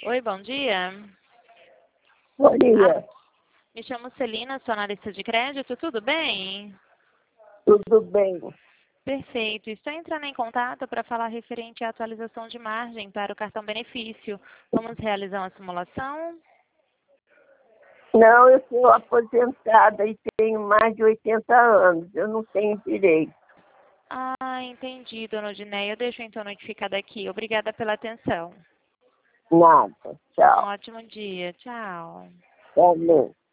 Oi, bom dia. Bom dia, Me chamo Celina, sou analista de crédito, tudo bem? tudo bem? Perfeito. Estou entrando em contato para falar referente à atualização de margem para o cartão benefício. Vamos realizar uma simulação? Não, eu sou aposentada e tenho mais de 80 anos, eu não tenho direito. Ah, entendi, dona Odineia. Eu deixo então notificada aqui. Obrigada pela atenção. Nada, Um tchau. ótimo dia. Tchau. Valeu.